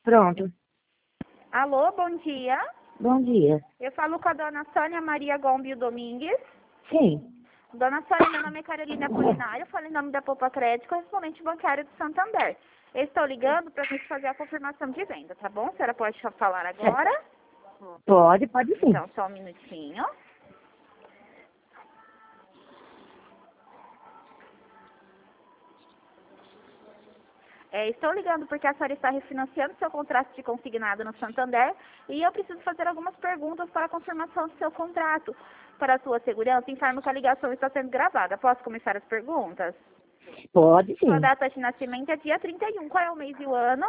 Pronto. Alô, bom dia. Bom dia. Eu falo com a dona Sônia Maria Gombio Domingues. Sim. Dona Sônia, meu nome é Carolina Apolinário, eu falo em nome da Poupa Crédito, correspondente bancário do Santander. Eu estou ligando para a gente fazer a confirmação de venda, tá bom? A senhora pode falar agora? Pode sim. Então, só um minutinho. Estou ligando porque a senhora está refinanciando seu contrato de consignado no Santander e eu preciso fazer algumas perguntas para a confirmação do seu contrato. Para a sua segurança, informo que a ligação está sendo gravada. Posso começar as perguntas? Pode sim. Sua data de nascimento é dia 31. Qual é o mês e o ano?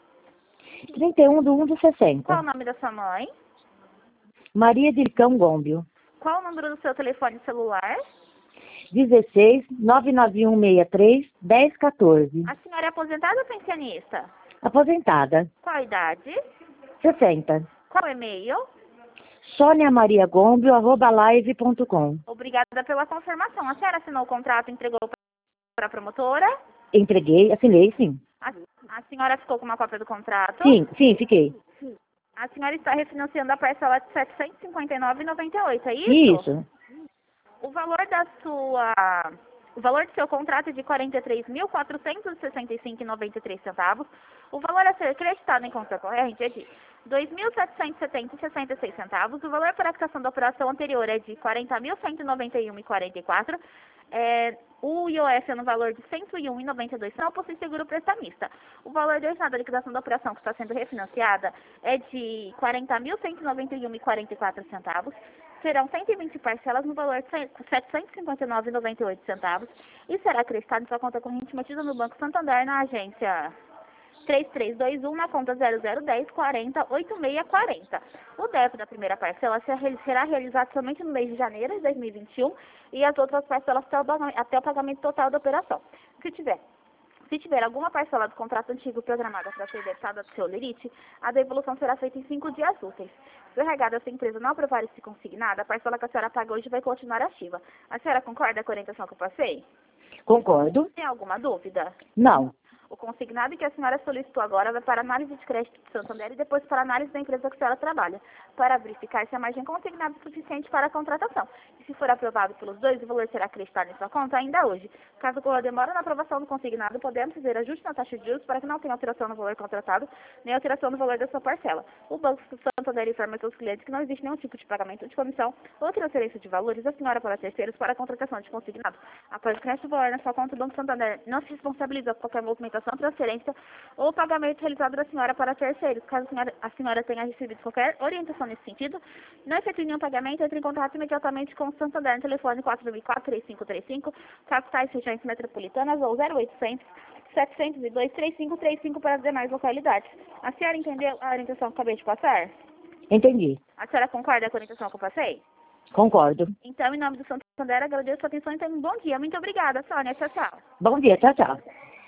31/1/60. Qual o nome da sua mãe? Maria de Cão Gômbio. Qual o número do seu telefone celular? 16 99163 1014. A senhora é aposentada ou pensionista? Aposentada. Qual a idade? 60. Qual o e-mail? soniamariagombio@live.com. Obrigada pela confirmação. A senhora assinou o contrato e entregou para a promotora? Entreguei, assinei sim. A senhora ficou com uma cópia do contrato? Sim, fiquei. A senhora está refinanciando a parcela de R$ 759,98, é isso? Isso. O valor do seu contrato é de R$ 43.465,93. O valor a ser acreditado em conta corrente é de R$ 2.770,66. O valor para a quitação da operação anterior é de R$ 40.191,44. O IOF é no valor de R$ 101,92, não possui seguro prestamista. O valor destinado à liquidação da operação que está sendo refinanciada é de R$ 40.191,44. Serão 120 parcelas no valor de R$ 759,98 e será acreditado em sua conta corrente mantida no Banco Santander na agência 3321 na conta 0010 40 8640. O débito da primeira parcela será realizado somente no mês de janeiro de 2021 e as outras parcelas até o pagamento total da operação. Se tiver alguma parcela do contrato antigo programada para ser debitada do seu limite, a devolução será feita em 5 dias úteis. Se o regado da sua empresa não aprovar esse consignado, a parcela que a senhora paga hoje vai continuar ativa. A senhora concorda com a orientação que eu passei? Concordo. Tem alguma dúvida? Não. O consignado que a senhora solicitou agora vai para análise de crédito do Santander e depois para análise da empresa que a senhora trabalha, para verificar se a margem consignada é suficiente para a contratação. E se for aprovado pelos dois, o valor será acreditado em sua conta ainda hoje. Caso ocorra demora na aprovação do consignado, podemos fazer ajuste na taxa de juros para que não tenha alteração no valor contratado, nem alteração no valor da sua parcela. O Banco Santander informa seus clientes que não existe nenhum tipo de pagamento de comissão ou transferência de valores da senhora para terceiros para a contratação de consignado. Após o crédito do valor na sua conta, o Banco Santander não se responsabiliza por qualquer movimentação, transferência ou pagamento realizado da senhora para terceiros. Caso a senhora tenha recebido qualquer orientação nesse sentido, não efetue nenhum pagamento, entre em contato imediatamente com o Santander no telefone 4004-3535, capitais regiões metropolitanas ou 0800 702 3535 para as demais localidades. A senhora entendeu a orientação que eu acabei de passar? Entendi. A senhora concorda com a orientação que eu passei? Concordo. Então, em nome do Santander, agradeço a atenção e tenha um bom dia. Muito obrigada, Sônia. Tchau, tchau. Bom dia, tchau.